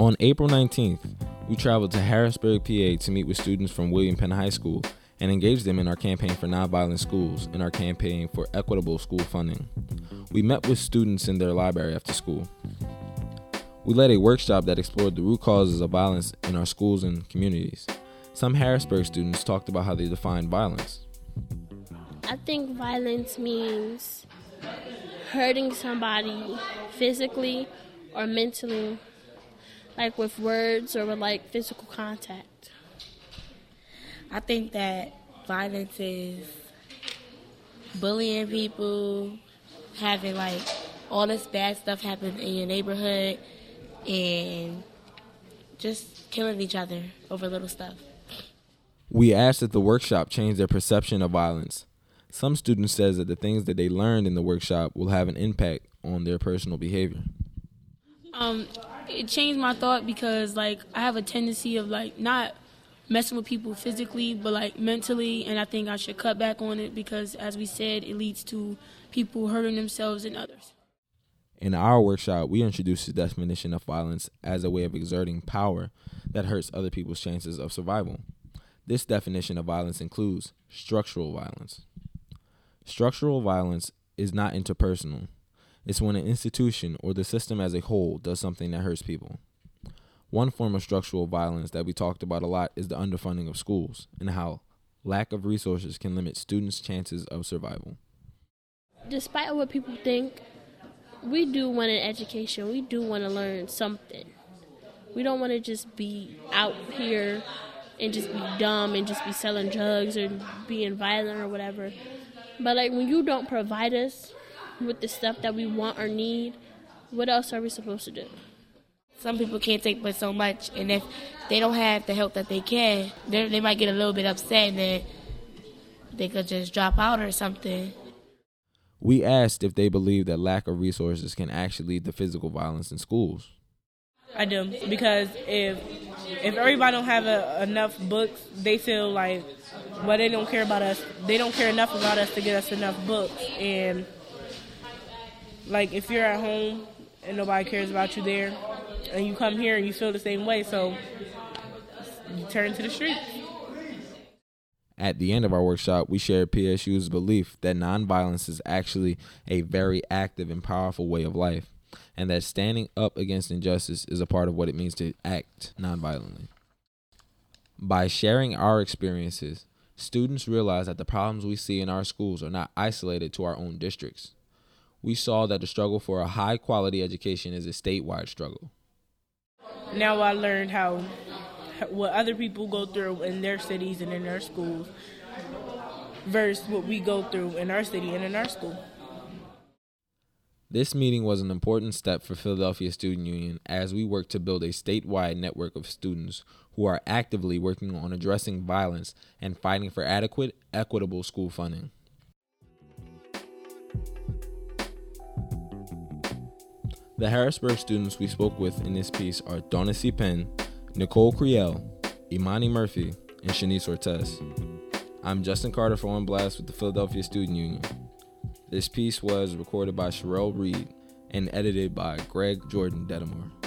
On April 19th, we traveled to Harrisburg, PA to meet with students from William Penn High School and engage them in our campaign for nonviolent schools and our campaign for equitable school funding. We met with students in their library after school. We led a workshop that explored the root causes of violence in our schools and communities. Some Harrisburg students talked about how they define violence. I think violence means hurting somebody physically or mentally, like with words or with like physical contact. I think that violence is bullying people, having like all this bad stuff happen in your neighborhood, and just killing each other over little stuff. We asked if the workshop changed their perception of violence. Some students said that the things that they learned in the workshop will have an impact on their personal behavior. It changed my thought because I have a tendency of not messing with people physically, but mentally, and I think I should cut back on it because, as we said, it leads to people hurting themselves and others. In our workshop, we introduced the definition of violence as a way of exerting power that hurts other people's chances of survival. This definition of violence includes structural violence. Structural violence is not interpersonal. It's when an institution or the system as a whole does something that hurts people. One form of structural violence that we talked about a lot is the underfunding of schools and how lack of resources can limit students' chances of survival. Despite what people think, we do want an education. We do want to learn something. We don't want to just be out here and just be dumb and just be selling drugs or being violent or whatever. But when you don't provide us with the stuff that we want or need, what else are we supposed to do? Some people can't take but so much, and if they don't have the help that they can, they might get a little bit upset and then they could just drop out or something. We asked if they believe that lack of resources can actually lead to physical violence in schools. I do, because if everybody don't have enough books, they feel they don't care about us. They don't care enough about us to get us enough books. And if you're at home and nobody cares about you there, and you come here and you feel the same way, so you turn to the streets. At the end of our workshop, we shared PSU's belief that nonviolence is actually a very active and powerful way of life, and that standing up against injustice is a part of what it means to act nonviolently. By sharing our experiences, students realize that the problems we see in our schools are not isolated to our own districts. We saw that the struggle for a high-quality education is a statewide struggle. Now I learned what other people go through in their cities and in their schools versus what we go through in our city and in our school. This meeting was an important step for Philadelphia Student Union as we work to build a statewide network of students who are actively working on addressing violence and fighting for adequate, equitable school funding. The Harrisburg students we spoke with in this piece are Donacy Penn, Nicole Criel, Imani Murphy, and Shanice Ortez. I'm Justin Carter for On Blast with the Philadelphia Student Union. This piece was recorded by Sherelle Reed and edited by Greg Jordan Dedamore.